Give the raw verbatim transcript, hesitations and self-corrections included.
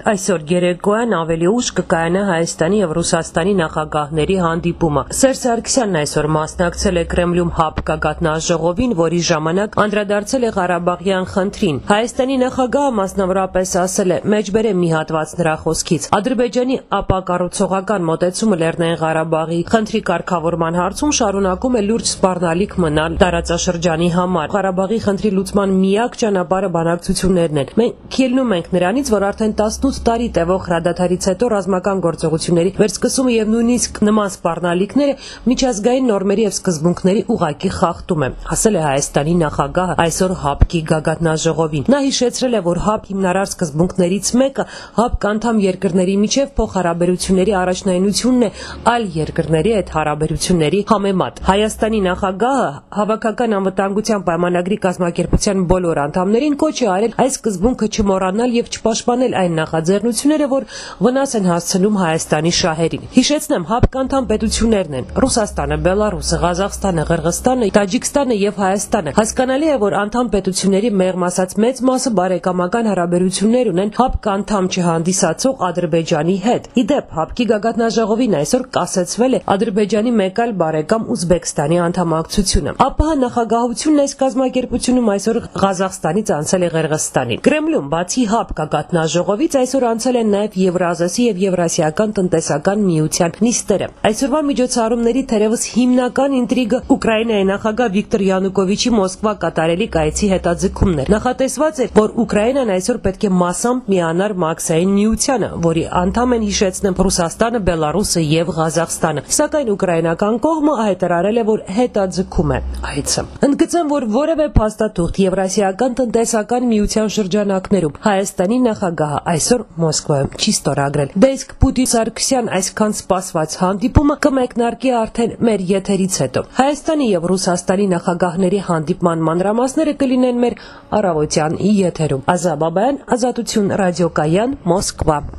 Այսօր երեկոյան ավելի ուշ կկայանա Հայաստանի եւ Ռուսաստանի նախագահների հանդիպումը։ Սերժ Սարգսյանն այսօր մասնակցել է Կրեմլում ՀԱՊԿ գագաթնաժողովին, որի ժամանակ անդրադարձել է Ղարաբաղյան խնդրին։ Հայաստանի նախագահը մասնավորապես ասել է. «Մեջբերեմ մի հատված նրա խոսքից. Ադրբեջանի ապակառուցողական մոտեցումը Լեռնային Ղարաբաղի խնդրի կարգավորման հարցում շարունակում է լուրջ սպառնալիք մնալ տարածաշրջանի համար։ Ղարաբաղի խնդրի լուծման միակ ճանապարհը բանակցություններն են։ Մենք ելնում ենք նրանից, որ արդեն տասնութ տարի տևող հրադադարից հետո ռազմական գործողությունների վերսկսումը եւ նույնիսկ նման սպառնալիքները միջազգային նորմերի եւ սկզբունքների ուղղակի խախտում է», ասել է Հայաստանի նախագահը այսօր ՀԱՊԿ-ի գագաթնաժողովին։ Նա հիշեցրել է, որ ՀԱՊԿ հիմնարար սկզբունքներից մեկը ՀԱՊԿ անդամ երկրների միջև փոխհարաբերությունների առաջնայնությունն է այլ երկրների հետ հարաբերությունների համեմատ։ Հայաստանի նախագահը Հավաքական անվտանգության պայմանագրի կազմակերպության բոլոր անդամներին կոչ է արել այս սկզբունքը չմոռանալ եւ չպաշտպանել այն նախաձեռնությունները, որ վնաս են հասցնում Հայաստանի շահերին։ Հիշեցնեմ, ՀԱՊԿ անդամ պետություններն են Ռուսաստանը, Բելարուսը, Ղազախստանը, Ղրղստանը, Տաջիկստանը եւ Հայաստանը։ Հասկանալի է, որ անդամ պետությունների մեղմ ասած մեծ մասը բարեկամական հարաբերություններ ունեն ՀԱՊԿ անդամ չհանդիսացող Ադրբեջանի հետ։ Իդեպ, ՀԱՊԿ-ի գագաթնաժողովին այսօր կասեցվել է Ադրբեջանի մեկ այլ բարեկամ Ուզբեկստանի անդամակցությունը։ ԱՊՀ նախագահությունն այս կազմակերպությունում այսօր Ղազախստանից անցել է Ղրղստանին։ Կրեմլում բացի ՀԱՊԿ գագաթնաժողովից այսօր անցել են նաև Եվրազիայի եւ Եվրասիական տնտեսական միության նիստերը։ Այսօրվա միջոցառումների թերևս հիմնական ինտրիգը Ուկրաինայի նախագահ Վիկտոր Յանուկովիչի Մոսկվա կատարելիք այցի հետաձգումն էր։ Նախատեսված էր, որ Ուկրաինան այսօր պետք է մասամբ միանար Մաքսային միությանը, որի անդամ են, հիշեցնեմ, Ռուսաստանը, Բելարուսը եւ Ղազախստանը։ Սակայն ուկրաինական կողմը հայտարարել է, որ հետաձգում է այցը։ Ընդգծեմ, որ որևէ փաստաթուղթ Եվրասիական տնտեսական միության շրջանակներում Հայաստանի նախագահը այսօր Մոսկվայում չի ստորագրել։ Դե իսկ Պուտին-Սարգսյան այսքան սպասված հանդիպումը կմեկնարկի արդեն մեր եթերից հետո։ Հայաստանի եւ Ռուսաստանի նախագահների հանդիպման մանրամասները կլինեն մեր առավոտյան եթերում։ Ազա Բաբայան, Ազատություն ռադիոկայան, Մոսկվա։